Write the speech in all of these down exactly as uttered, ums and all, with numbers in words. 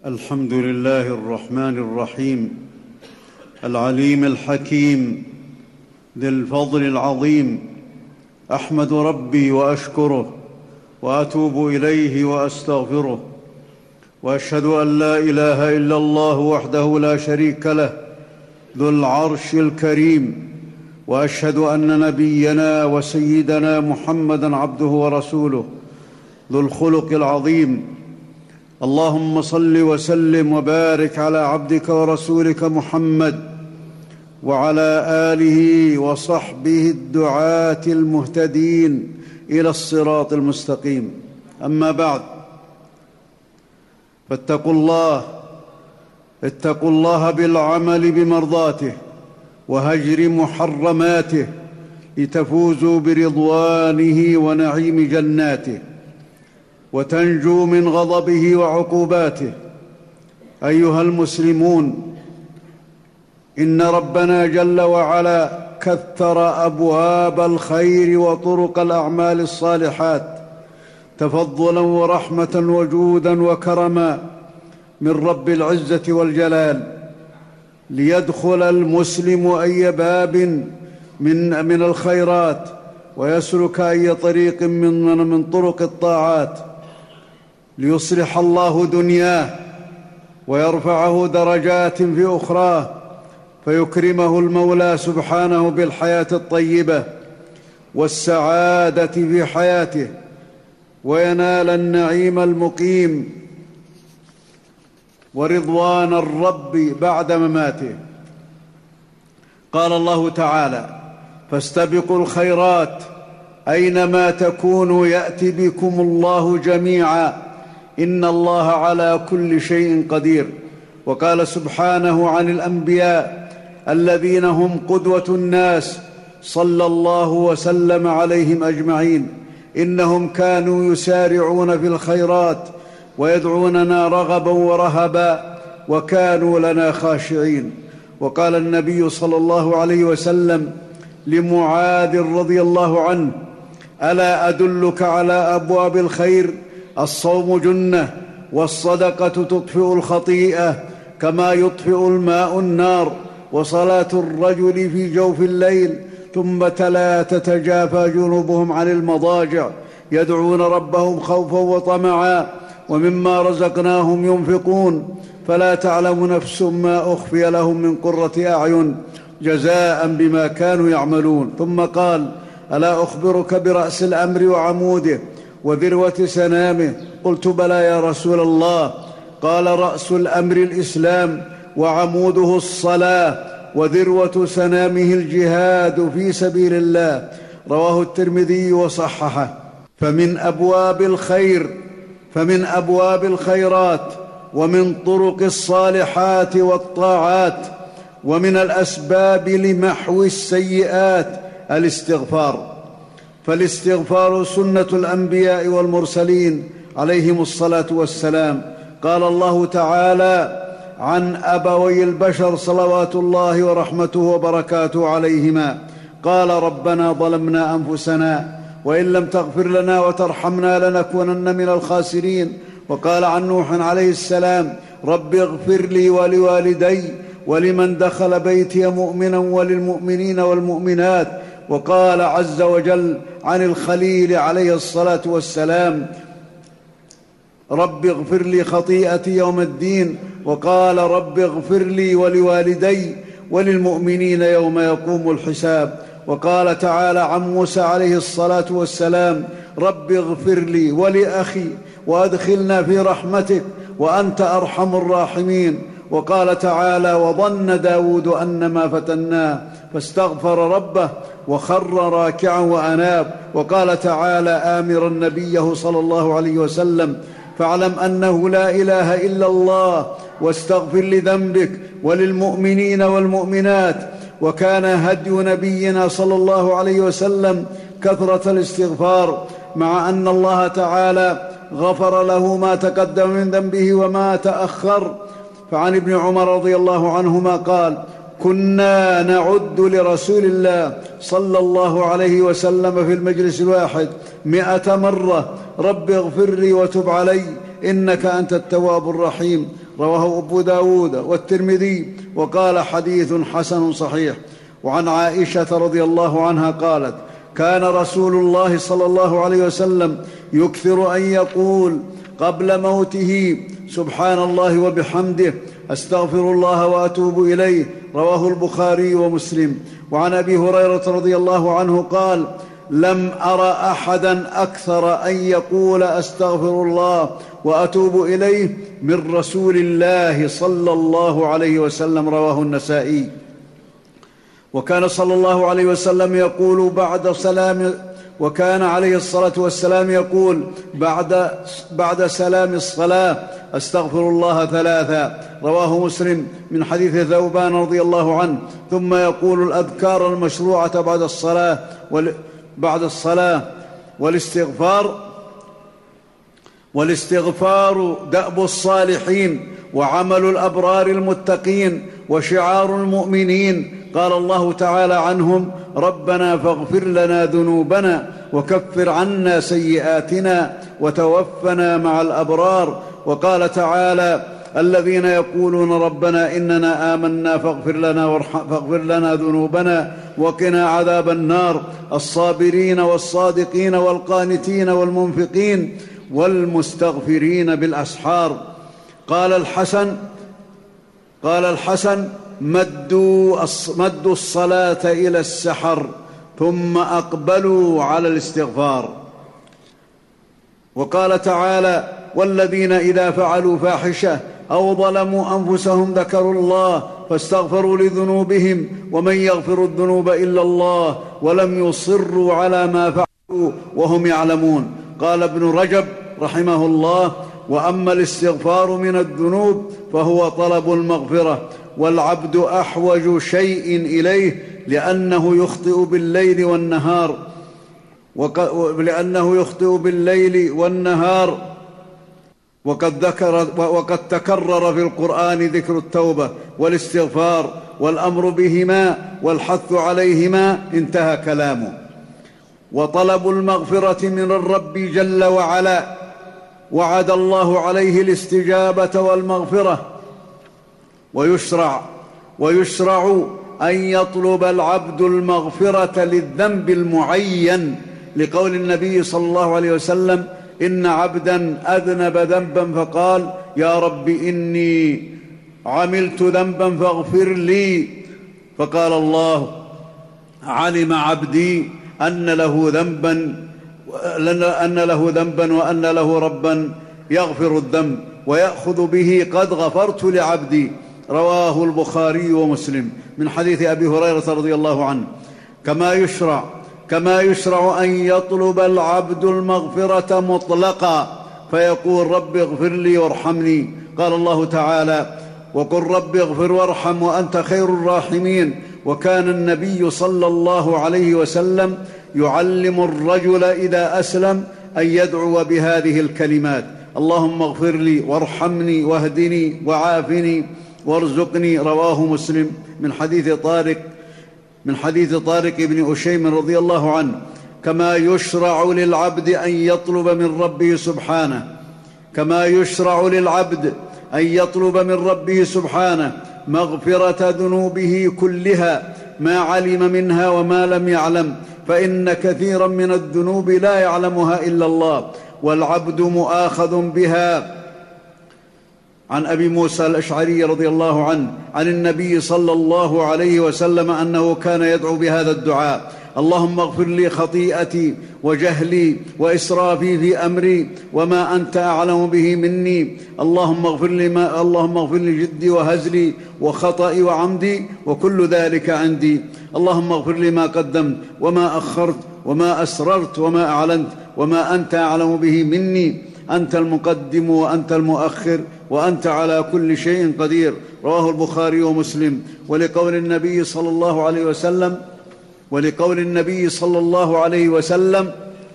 الحمد لله الرحمن الرحيم العليم الحكيم ذي الفضل العظيم. احمد ربي واشكره واتوب اليه واستغفره، واشهد ان لا اله الا الله وحده لا شريك له ذو العرش الكريم، واشهد ان نبينا وسيدنا محمدا عبده ورسوله ذو الخلق العظيم. اللهم صل وسلم وبارك على عبدك ورسولك محمد وعلى اله وصحبه الدعاة المهتدين الى الصراط المستقيم. اما بعد، فاتقوا الله اتقوا الله بالعمل بمرضاته وهجر محرماته لتفوزوا برضوانه ونعيم جناته وتنجوا من غضبه وعقوباته. ايها المسلمون، ان ربنا جل وعلا كثر ابواب الخير وطرق الاعمال الصالحات تفضلا ورحمه وجودا وكرما من رب العزه والجلال، ليدخل المسلم اي باب من من الخيرات ويسلك اي طريق من من طرق الطاعات، ليصلح الله دنياه ويرفعه درجات في اخراه، فيكرمه المولى سبحانه بالحياه الطيبه والسعاده في حياته، وينال النعيم المقيم ورضوان الرب بعد مماته. قال الله تعالى: فاستبقوا الخيرات اينما تكونوا يأت بكم الله جميعا ان الله على كل شيء قدير. وقال سبحانه عن الانبياء الذين هم قدوة الناس صلى الله وسلم عليهم اجمعين: انهم كانوا يسارعون في الخيرات ويدعوننا رغبا ورهبا وكانوا لنا خاشعين. وقال النبي صلى الله عليه وسلم لمعاذ رضي الله عنه: الا ادلك على ابواب الخير؟ الصوم جنة، والصدقة تطفئ الخطيئة كما يطفئ الماء النار، وصلاة الرجل في جوف الليل. ثم تلا: تتجافى جنوبهم عن المضاجع يدعون ربهم خوفا وطمعا ومما رزقناهم ينفقون، فلا تعلم نفس ما أخفي لهم من قرة أعين جزاء بما كانوا يعملون. ثم قال: ألا أخبرك برأس الأمر وعموده وذروة سنامه؟ قلت: بلى يا رسول الله. قال: رأس الأمر الإسلام، وعموده الصلاة، وذروة سنامه الجهاد في سبيل الله. رواه الترمذي وصححه. فمن أبواب الخير فمن أبواب الخيرات ومن طرق الصالحات والطاعات ومن الأسباب لمحو السيئات الاستغفار، فالاستغفار سنة الأنبياء والمرسلين عليهم الصلاة والسلام. قال الله تعالى عن أبوي البشر صلوات الله ورحمته وبركاته عليهما: قال: ربنا ظلمنا أنفسنا وإن لم تغفر لنا وترحمنا لنكونن من الخاسرين. وقال عن نوح عليه السلام: رب اغفر لي ولوالدي ولمن دخل بيتي مؤمنا وللمؤمنين والمؤمنات. وقال عز وجل عن الخليل عليه الصلاة والسلام: رب اغفر لي خطيئتي يوم الدين. وقال: رب اغفر لي ولوالدي وللمؤمنين يوم يقوم الحساب. وقال تعالى عن موسى عليه الصلاة والسلام: رب اغفر لي ولأخي وأدخلنا في رحمتك وأنت أرحم الراحمين. وقال تعالى: وظن داود أنما فتناه فاستغفر ربه وخر راكعا وأناب. وقال تعالى آمرا نبيه صلى الله عليه وسلم: فاعلم أنه لا إله إلا الله واستغفر لذنبك وللمؤمنين والمؤمنات. وكان هدي نبينا صلى الله عليه وسلم كثرة الاستغفار، مع أن الله تعالى غفر له ما تقدم من ذنبه وما تأخر. فعن ابن عمر رضي الله عنهما قال: كنا نعد لرسول الله صلى الله عليه وسلم في المجلس الواحد مئة مرة: رب اغفر لي وتب علي إنك أنت التواب الرحيم. رواه أبو داود والترمذي وقال حديث حسن صحيح. وعن عائشة رضي الله عنها قالت: كان رسول الله صلى الله عليه وسلم يكثر أن يقول قبل موته: سبحان الله وبحمده، أستغفر الله وأتوب إليه. رواه البخاري ومسلم. وعن أبي هريرة رضي الله عنه قال: لم أر أحدا أكثر أن يقول أستغفر الله وأتوب إليه من رسول الله صلى الله عليه وسلم. رواه النسائي. وكان صلى الله عليه وسلم يقول بعد سلام وكان عليه الصلاة والسلام يقول بعد بعد سلام الصلاة: أستغفر الله ثلاثا. رواه مسلم من حديث ثوبان رضي الله عنه. ثم يقول الأذكار المشروعة بعد الصلاة بعد الصلاة والاستغفار والاستغفار دأب الصالحين وعمل الأبرار المتقين وشعار المؤمنين. قال الله تعالى عنهم: ربنا فاغفر لنا ذنوبنا وكفر عنا سيئاتنا وتوفنا مع الأبرار. وقال تعالى: الذين يقولون ربنا إننا آمنا فاغفر لنا, فاغفر لنا ذنوبنا وقنا عذاب النار. الصابرين والصادقين والقانتين والمنفقين والمستغفرين بالأسحار. قال الحسن قال الحسن مدوا مدوا الصلاة إلى السحر ثم أقبلوا على الاستغفار. وقال تعالى: والذين إذا فعلوا فاحشة أو ظلموا أنفسهم ذكروا الله فاستغفروا لذنوبهم ومن يغفر الذنوب إلا الله ولم يصروا على ما فعلوا وهم يعلمون. قال ابن رجب رحمه الله: وأما الاستغفار من الذنوب فهو طلب المغفرة، والعبد أحوج شيء إليه لأنه يخطئ بالليل والنهار لأنه يخطئ بالليل والنهار وقد, ذكر وقد تكرر في القرآن ذكر التوبة والاستغفار والأمر بهما والحث عليهما. انتهى كلامه. وطلب المغفرة من الرب جل وعلا وعد الله عليه الاستجابة والمغفرة. ويشرع ويشرع أن يطلب العبد المغفرة للذنب المعين، لقول النبي صلى الله عليه وسلم: إن عبدا أذنب ذنبا فقال: يا رب إني عملت ذنبا فاغفر لي، فقال الله: علم عبدي أن له ذنبا أن له ذنبا وأن له ربا يغفر الذنب ويأخذ به، قد غفرت لعبدي. رواه البخاري ومسلم من حديث أبي هريرة رضي الله عنه. كما يشرع كما يشرع أن يطلب العبد المغفرة مطلقا فيقول: رب اغفر لي وارحمني. قال الله تعالى: وقل رب اغفر وارحم وأنت خير الراحمين. وكان النبي صلى الله عليه وسلم يعلم الرجل إذا أسلم أن يدعو بهذه الكلمات: اللهم اغفر لي وارحمني واهدني وعافني وارزقني. رواه مسلم من حديث طارق من حديث طارق بن أشيم رضي الله عنه. كما يشرع للعبد أن يطلب من ربه سبحانه كما يشرع للعبد أن يطلب من ربه سبحانه مغفرة ذنوبه كلها، ما علم منها وما لم يعلم، فإن كثيرا من الذنوب لا يعلمها إلا الله، والعبد مؤاخذ بها. عن أبي موسى الأشعري رضي الله عنه عن النبي صلى الله عليه وسلم أنه كان يدعو بهذا الدعاء: اللهم اغفر لي خطيئتي وجهلي وإسرافي في أمري وما أنت أعلم به مني، اللهم اغفر لي ما اللهم اغفر لي جدي وهزلي وخطئي وعمدي وكل ذلك عندي، اللهم اغفر لي ما قدمت وما أخرت وما أسررت وما أعلنت وما أنت أعلم به مني، أنت المقدم وأنت المؤخر وأنت على كل شيء قدير. رواه البخاري ومسلم. ولقول النبي صلى الله عليه وسلم ولقول النبي صلى الله عليه وسلم: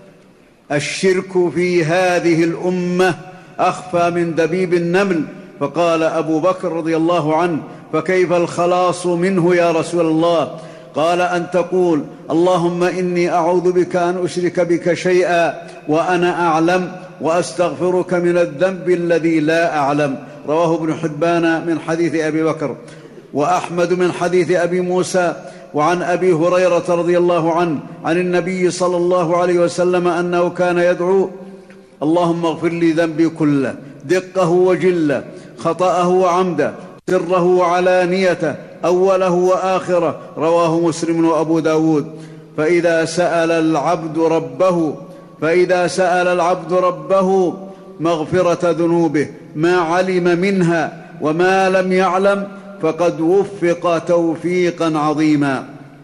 الشرك في هذه الأمة أخفى من دبيب النمل. فقال أبو بكر رضي الله عنه: فكيف الخلاص منه يا رسول الله؟ قال: أن تقول اللهم إني أعوذ بك أن أشرك بك شيئا وأنا أعلم، وأستغفرك من الذنب الذي لا أعلم، رواه ابن حبان من حديث أبي بكر، وأحمد من حديث أبي موسى. وعن أبي هريرة رضي الله عنه عن النبي صلى الله عليه وسلم أنه كان يدعو: اللهم اغفر لي ذنبي كله، دقه وجله، خطأه وعمده، سره وعلانيته، أوله وآخره. رواه مسلم وأبو داود. فإذا سأل العبد ربه فإذا سأل العبد ربه مغفرة ذنوبه ما علم منها وما لم يعلم فقد وفق توفيقا عظيما.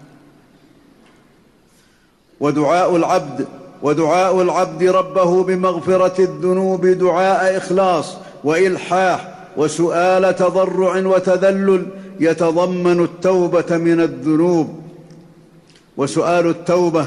ودعاء العبد ودعاء العبد ربه بمغفرة الذنوب دعاء إخلاص وإلحاح وسؤال تضرع وتذلل يتضمن التوبة من الذنوب. وسؤال التوبة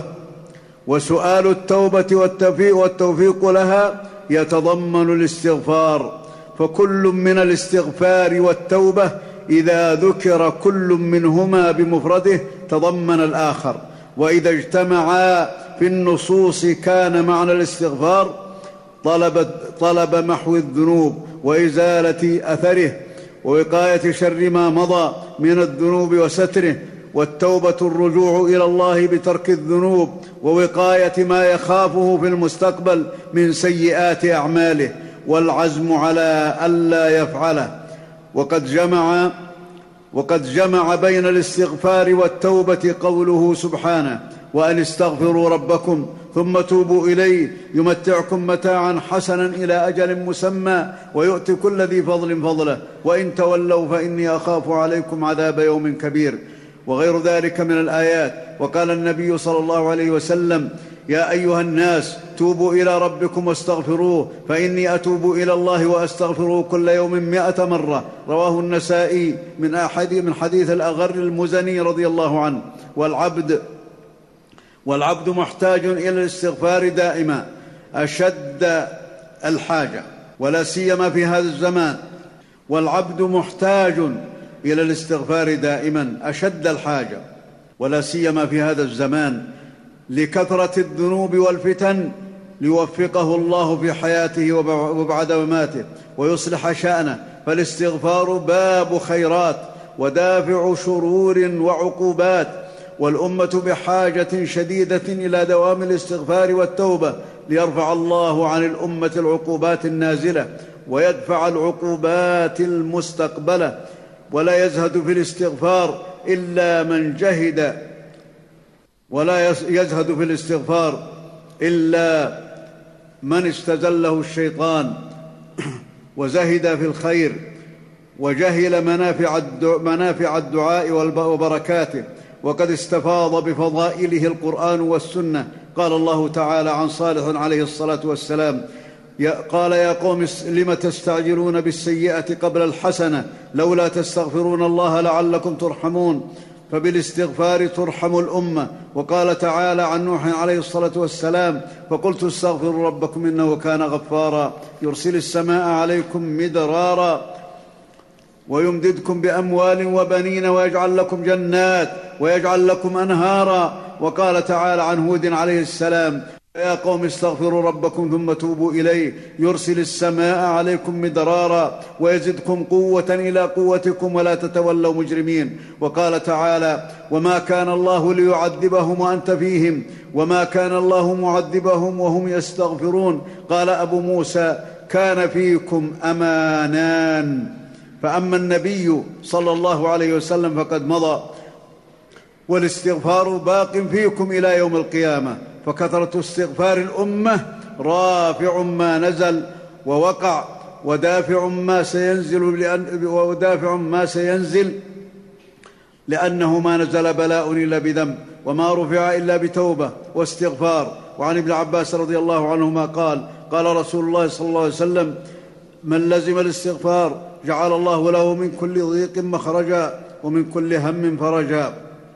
وسؤال التوبة والتوفيق, والتوفيق لها يتضمن الاستغفار، فكل من الاستغفار والتوبة إذا ذكر كل منهما بمفرده تضمن الآخر، وإذا اجتمعا في النصوص كان معنى الاستغفار طلب, طلب محو الذنوب وإزالة أثره ووقاية شر ما مضى من الذنوب وستره. والتوبة الرجوع إلى الله بترك الذنوب ووقاية ما يخافه في المستقبل من سيئات أعماله والعزم على ألا يفعله. وقد جمع وقد جمع بين الاستغفار والتوبة قوله سبحانه: وأن استغفروا ربكم ثم توبوا إليه يمتعكم متاعا حسنا إلى أجل مسمى ويؤتي كل ذي فضل فضله وإن تولوا فإني أخاف عليكم عذاب يوم كبير، وغير ذلك من الآيات. وقال النبي صلى الله عليه وسلم: يا أيها الناس توبوا إلى ربكم واستغفروه فإني أتوب إلى الله وأستغفره كل يوم مئة مرة. رواه النسائي من أحد من حديث الأغر المزني رضي الله عنه. والعبد والعبد محتاج إلى الاستغفار دائما أشد الحاجة، ولا سيما في هذا الزمان. والعبد محتاج إلى الاستغفار دائما أشد الحاجة، ولا سيما في هذا الزمان لكثرة الذنوب والفتن، ليوفقه الله في حياته وبعد مماته ويصلح شأنه. فالاستغفار باب خيرات ودافع شرور وعقوبات، والأمة بحاجة شديدة إلى دوام الاستغفار والتوبة ليرفع الله عن الأمة العقوبات النازلة ويدفع العقوبات المستقبلة. ولا يزهد في الاستغفار إلا من جهد ولا يزهد في الاستغفار إلا من استزله الشيطان وزهد في الخير وجهل منافع الدعاء وبركاته، وقد استفاض بفضائله القرآن والسنة. قال الله تعالى عن صالح عليه الصلاة والسلام: قال يا قوم لم تستعجلون بالسيئة قبل الحسنة لولا تستغفرون الله لعلكم ترحمون. فبالاستغفار ترحم الأمة. وقال تعالى عن نوح عليه الصلاة والسلام: فقلت استغفروا ربكم إنه كان غفارا يرسل السماء عليكم مدرارا ويمددكم بأموال وبنين ويجعل لكم جنات ويجعل لكم أنهارا. وقال تعالى عن هود عليه السلام: يا قوم استغفروا ربكم ثم توبوا إليه يرسل السماء عليكم مدرارا ويزدكم قوة إلى قوتكم ولا تتولوا مجرمين. وقال تعالى: وما كان الله ليعذبهم وأنت فيهم وما كان الله معذبهم وهم يستغفرون. قال أبو موسى: كان فيكم أمانان، فأما النبي صلى الله عليه وسلم فقد مضى، والاستغفار باق فيكم إلى يوم القيامة. فكثرة استغفار الأمة رافع ما نزل ووقع ودافع ما سينزل لأن ودافع ما سينزل لأنه ما نزل بلاء إلا بذنب وما رفع إلا بتوبة واستغفار. وعن ابن عباس رضي الله عنهما قال: قال رسول الله صلى الله عليه وسلم: من لزم الاستغفار جعل الله له من كل ضيق مخرجا ومن كل هم فرجا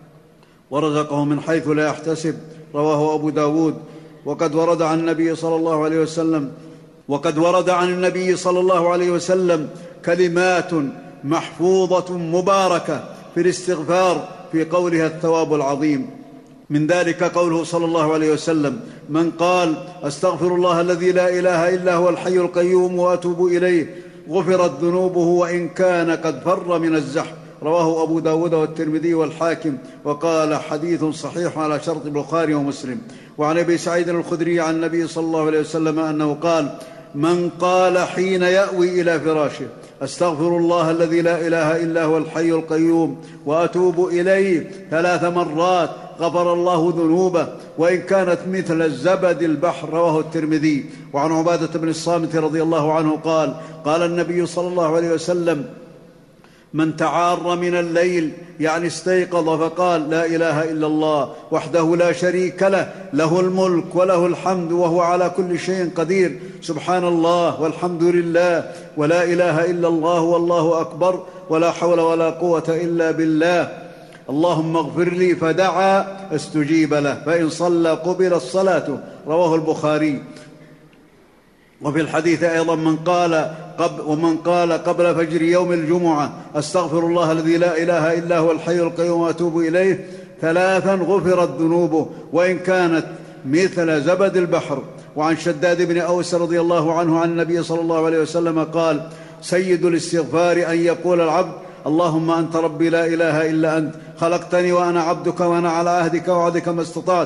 ورزقه من حيث لا يحتسب. رواه أبو داود. وقد ورد عن النبي صلى الله عليه وسلم وقد ورد عن النبي صلى الله عليه وسلم كلمات محفوظة مباركة في الاستغفار في قولها الثواب العظيم. من ذلك قوله صلى الله عليه وسلم: من قال أستغفر الله الذي لا إله إلا هو الحي القيوم وأتوب إليه غفرت ذنوبه وإن كان قد فر من الزحف. رواه أبو داود والترمذي والحاكم، وقال حديث صحيح على شرط البخاري ومسلم. وعن أبي سعيد الخدري عن النبي صلى الله عليه وسلم أنه قال: من قال حين يأوي إلى فراشه: أستغفر الله الذي لا إله إلا هو الحي القيوم وأتوب إليه ثلاث مرات غفر الله ذنوبه وإن كانت مثل الزبد البحر. رواه الترمذي. وعن عبادة بن الصامت رضي الله عنه قال: قال النبي صلى الله عليه وسلم: من تعار من الليل، يعني استيقظ، فقال: لا إله إلا الله وحده لا شريك له، له الملك وله الحمد وهو على كل شيء قدير، سبحان الله والحمد لله ولا إله إلا الله والله أكبر ولا حول ولا قوة إلا بالله، اللهم اغفر لي، فدعا استجيب له، فإن صلى قبلت صلاته. رواه البخاري. وفي الحديث أيضا: من قال قبل ومن قال قبل فجر يوم الجمعة: أستغفر الله الذي لا إله إلا هو الحي القيوم وأتوب إليه ثلاثا غفرت ذنوبه وإن كانت مثل زبد البحر. وعن شداد بن أوس رضي الله عنه عن النبي صلى الله عليه وسلم قال: سيد الاستغفار أن يقول العبد: اللهم أنت ربي لا إله إلا أنت، خلقتني وأنا عبدك وأنا على عهدك ووعدك ما استطعت،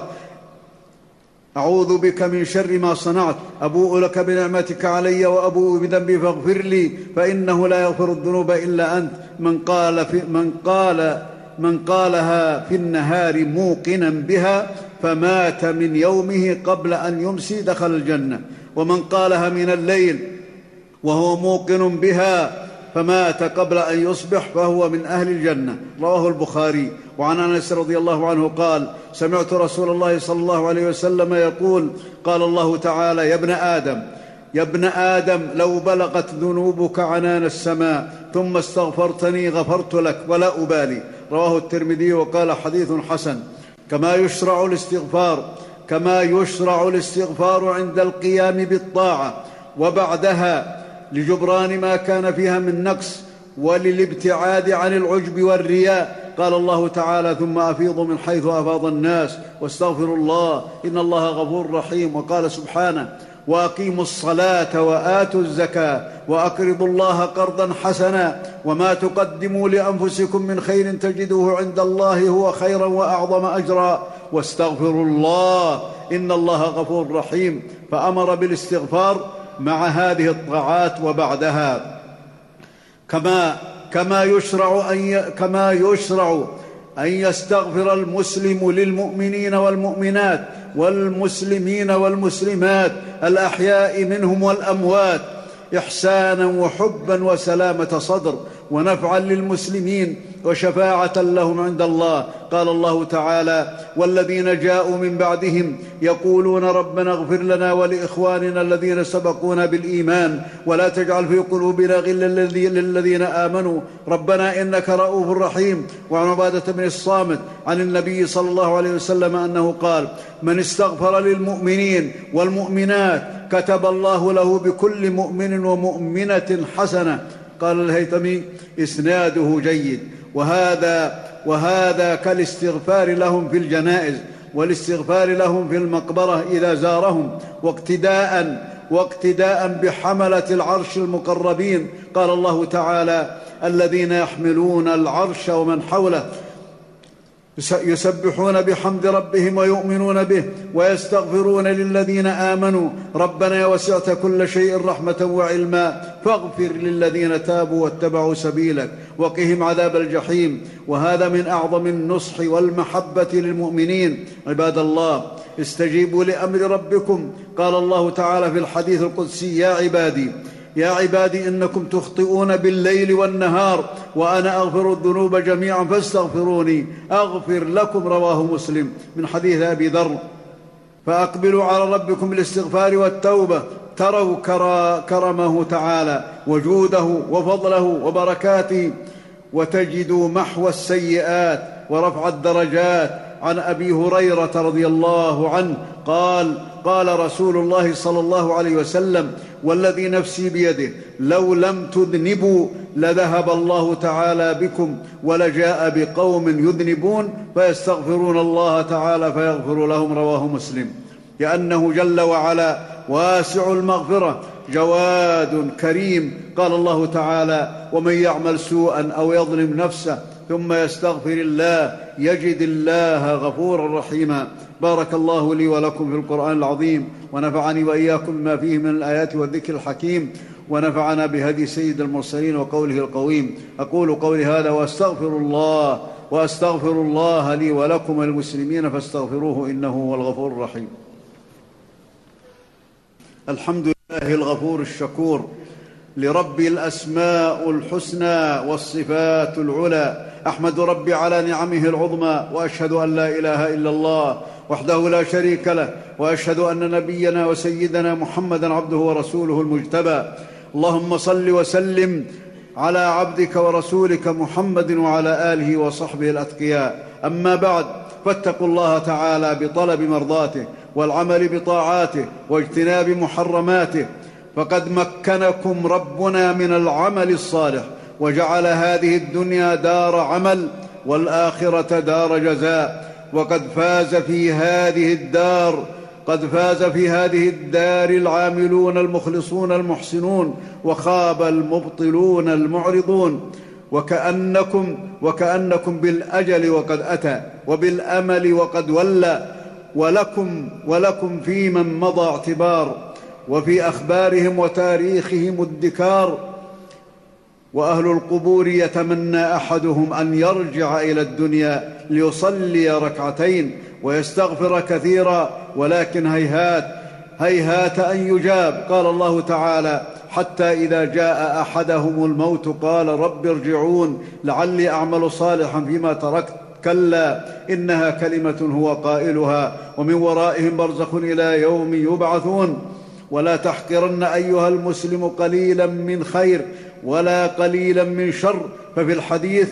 أعوذ بك من شر ما صنعت، أبوء لك بنعمتك علي وأبوء بذنبي فاغفر لي، فإنه لا يغفر الذنوب إلا أنت. من قال في من قال من قالها في النهار موقنا بها فمات من يومه قبل أن يمسي دخل الجنة، ومن قالها من الليل وهو موقن بها فمات قبل أن يصبح فهو من أهل الجنة. رواه البخاري. وعن أنس رضي الله عنه قال: سمعت رسول الله صلى الله عليه وسلم يقول: قال الله تعالى: يا ابن آدم يا ابن آدم لو بلغت ذنوبك عنان السماء ثم استغفرتني غفرت لك ولا أبالي. رواه الترمذي وقال: حديث حسن. كما يشرع الاستغفار كما يشرع الاستغفار عند القيام بالطاعة وبعدها لجبران ما كان فيها من نقص وللابتعاد عن العجب والرياء. قال الله تعالى: ثم أفيضوا من حيث أفاض الناس واستغفروا الله إن الله غفور رحيم. وقال سبحانه: وأقيموا الصلاة وآتوا الزكاة وأقرضوا الله قرضا حسنا وما تقدموا لأنفسكم من خير تجدوه عند الله هو خيرا وأعظم أجرا واستغفروا الله إن الله غفور رحيم. فأمر بالاستغفار مع هذه الطاعات وبعدها. كما كما يشرع أن ي... كما يشرع أن يستغفر المسلم للمؤمنين والمؤمنات والمسلمين والمسلمات الأحياء منهم والأموات إحسانا وحبا وسلامة صدر ونفعا للمسلمين وشفاعة لهم عند الله. قال الله تعالى: والذين جاءوا من بعدهم يقولون ربنا اغفر لنا ولإخواننا الذين سبقونا بالإيمان ولا تجعل في قلوبنا غلا للذين آمنوا ربنا إنك رؤوف رحيم. وعن عبادة بن الصامت عن النبي صلى الله عليه وسلم أنه قال: من استغفر للمؤمنين والمؤمنات كتب الله له بكل مؤمن ومؤمنة حسنة. قال الهيثمي: إسناده جيد. وهذا وهذا كالاستغفار لهم في الجنائز والاستغفار لهم في المقبرة إذا زارهم، واقتداء واقتداء بحملة العرش المقربين. قال الله تعالى: الذين يحملون العرش ومن حوله يسبحون بحمد ربهم ويؤمنون به ويستغفرون للذين آمنوا ربنا وسعت كل شيء رحمة وعلما فاغفر للذين تابوا واتبعوا سبيلك وقهم عذاب الجحيم. وهذا من أعظم النصح والمحبة للمؤمنين. عباد الله، استجيبوا لأمر ربكم. قال الله تعالى في الحديث القدسي: يا عبادي يا عبادي إنكم تخطئون بالليل والنهار وأنا أغفر الذنوب جميعا فاستغفروني أغفر لكم. رواه مسلم من حديث أبي ذر. فأقبلوا على ربكم بالاستغفار والتوبة تروا كرمه تعالى وجوده وفضله وبركاته وتجدوا محو السيئات ورفع الدرجات. عن أبي هريرة رضي الله عنه قال: قال رسول الله صلى الله عليه وسلم: والذي نفسي بيده لو لم تذنبوا لذهب الله تعالى بكم ولجاء بقوم يذنبون فيستغفرون الله تعالى فيغفر لهم. رواه مسلم. لأنه جل وعلا واسع المغفرة جواد كريم. قال الله تعالى: ومن يعمل سوءا أو يظلم نفسه ثم يستغفر الله يجد الله غفورا رحيما. بارك الله لي ولكم في القرآن العظيم، ونفعني وإياكم بما فيه من الآيات والذكر الحكيم، ونفعنا بهدي سيد المرسلين وقوله القويم. أقول قولي هذا وأستغفر الله وأستغفر الله لي ولكم وللمسلمين فاستغفروه إنه هو الغفور الرحيم. الحمد لله الغفور الشكور، لربي الأسماء الحسنى والصفات العلى. أحمد ربي على نعمه العظمى، وأشهد أن لا إله إلا الله وحده لا شريك له، وأشهد أن نبينا وسيدنا محمدًا عبده ورسوله المجتبى. اللهم صل وسلم على عبدك ورسولك محمد وعلى آله وصحبه الأتقياء. أما بعد، فاتقوا الله تعالى بطلب مرضاته والعمل بطاعاته واجتناب محرماته، فقد مكنكم ربنا من العمل الصالح، وجعل هذه الدنيا دار عمل والآخرة دار جزاء. وقد فاز في هذه الدار قد فاز في هذه الدار العاملون المخلصون المحسنون، وخاب المبطلون المعرضون. وكأنكم, وكأنكم بالأجل وقد أتى، وبالأمل وقد ولى، ولكم, ولكم في من مضى اعتبار، وفي أخبارهم وتاريخهم ادكار. وأهل القبور يتمنى أحدهم أن يرجع إلى الدنيا ليصلي ركعتين ويستغفر كثيرا، ولكن هيهات هيهات أن يجاب. قال الله تعالى: حتى إذا جاء أحدهم الموت قال رب ارجعون لعلي أعمل صالحا فيما تركت، كلا إنها كلمة هو قائلها ومن ورائهم برزخ إلى يوم يبعثون. ولا تحقرن أيها المسلم قليلا من خير ولا قليلا من شر. ففي الحديث: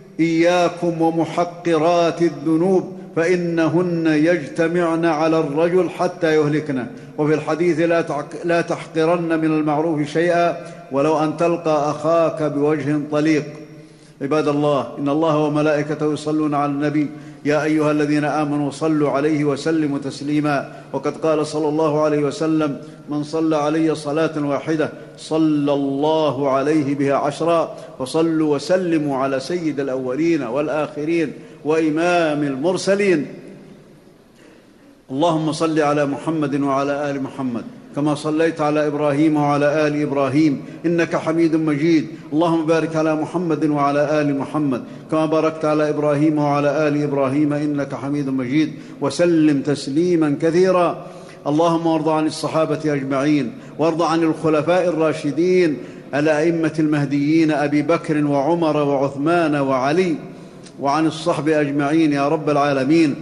إياكم ومحقرات الذنوب فإنهن يجتمعن على الرجل حتى يهلكنه. وفي الحديث: لا تحقرن من المعروف شيئا ولو أن تلقى أخاك بوجه طليق. عباد الله، إن الله وملائكته يصلون على النبي، يا أيها الذين آمنوا صلوا عليه وسلموا تسليما. وقد قال صلى الله عليه وسلم: من صلى علي صلاة واحدة صلى الله عليه بها عشرا. وصلوا وسلموا على سيد الأولين والآخرين وإمام المرسلين. اللهم صل على محمد وعلى آل محمد كما صليت على إبراهيم وعلى آل إبراهيم إنك حميد مجيد. اللهم بارك على محمد وعلى آل محمد كما باركت على إبراهيم وعلى آل إبراهيم إنك حميد مجيد، وسلم تسليما كثيرا. اللهم وارض عن الصحابة أجمعين، وارض عن الخلفاء الراشدين الأئمة المهديين أبي بكر وعمر وعثمان وعلي، وعن الصحب أجمعين يا رب العالمين.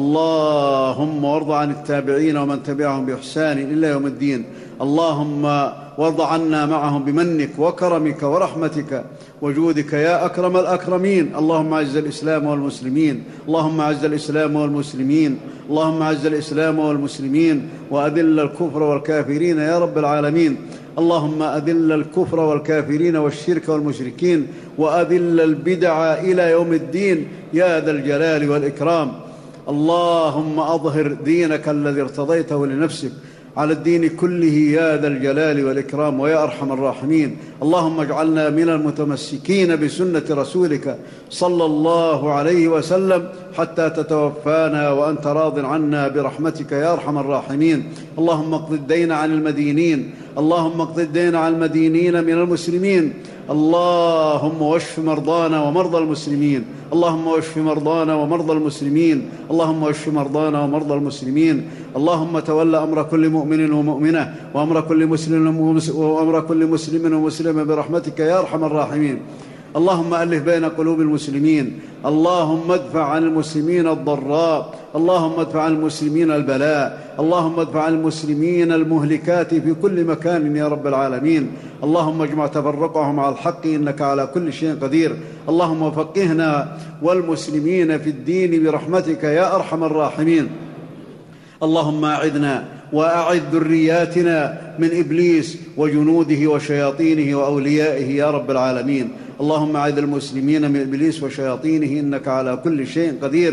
اللهم وارض عن التابعين ومن تبعهم بإحسان إلى يوم الدين. اللهم وارض عنا معهم بمنك وكرمك ورحمتك وجودك يا أكرم الأكرمين. اللهم أعز الإسلام والمسلمين، اللهم أعز الإسلام والمسلمين، اللهم أعز الإسلام والمسلمين، وأذل الكفر والكافرين يا رب العالمين. اللهم أذل الكفر والكافرين والشرك والمشركين، وأذل البدع إلى يوم الدين يا ذا الجلال والإكرام. اللهم أظهر دينك الذي ارتضيته لنفسك على الدين كله يا ذا الجلال والإكرام ويا أرحم الراحمين. اللهم اجعلنا من المتمسكين بسنة رسولك صلى الله عليه وسلم حتى تتوفانا وأنت راض عنا برحمتك يا أرحم الراحمين. اللهم اقض الدين عن المدينين، اللهم اقض الدين عن المدينين من المسلمين. اللهم واشف مرضانا ومرضى المسلمين، اللهم واشف مرضانا ومرضى المسلمين، اللهم واشف مرضانا ومرضى المسلمين. اللهم تول أمر كل مؤمن ومؤمنة، وأمر كل مسلم وأمر كل مسلم ومسلمة برحمتك يا أرحم الراحمين. اللهم ألف بين قلوب المسلمين، اللهم ادفع عن المسلمين الضراء، اللهم ادفع عن المسلمين البلاء، اللهم ادفع عن المسلمين المهلكات في كل مكان يا رب العالمين. اللهم اجمع تفرقهم على الحق إنك على كل شيء قدير. اللهم فقهنا والمسلمين في الدين برحمتك يا أرحم الراحمين. اللهم أعذنا وأعذ ذرياتنا من إبليس وجنوده وشياطينه وأوليائه يا رب العالمين. اللهم أعذ المسلمين من إبليس وشياطينه إنك على كل شيء قدير.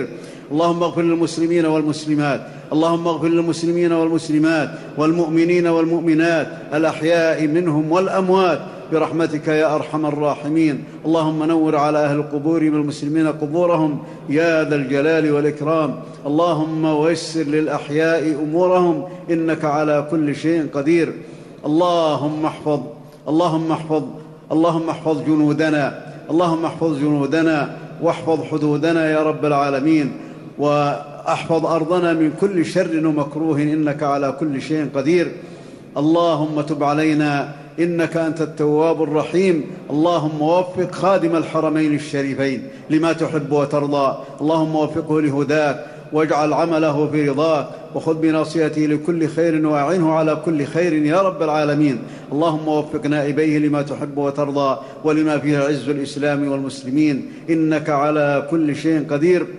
اللهم اغفر للمسلمين والمسلمات اللهم اغفر للمسلمين والمسلمات والمؤمنين والمؤمنات الأحياء منهم والأموات برحمتك يا أرحم الراحمين. اللهم نور على أهل القبور من المسلمين قبورهم يا ذا الجلال والإكرام. اللهم ويسر للأحياء أمورهم إنك على كل شيء قدير. اللهم احفظ اللهم احفظ اللهم احفظ جنودنا اللهم احفظ جنودنا واحفظ حدودنا يا رب العالمين، واحفظ أرضنا من كل شر ومكروه إنك على كل شيء قدير. اللهم تب علينا إنك أنت التواب الرحيم. اللهم وفق خادم الحرمين الشريفين لما تحب وترضى، اللهم وفقه لهداك واجعل عمله في رضاك، وخذ بناصيته لكل خير وأعنه على كل خير يا رب العالمين. اللهم وفق نائبيه لما تحب وترضى ولما فيه عز الإسلام والمسلمين إنك على كل شيء قدير.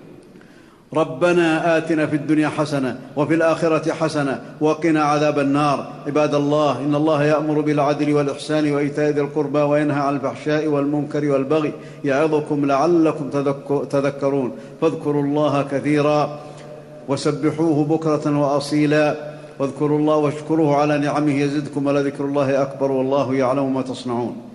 ربنا آتنا في الدنيا حسنة وفي الآخرة حسنة وقنا عذاب النار. عباد الله، إن الله يأمر بالعدل والإحسان وإيتاء ذي القربى وينهى عن الفحشاء والمنكر والبغي يعظكم لعلكم تذكرون. فاذكروا الله كثيرا وسبحوه بكرة وأصيلا، واذكروا الله واشكروه على نعمه يزدكم، ولذكر الله أكبر والله يعلم ما تصنعون.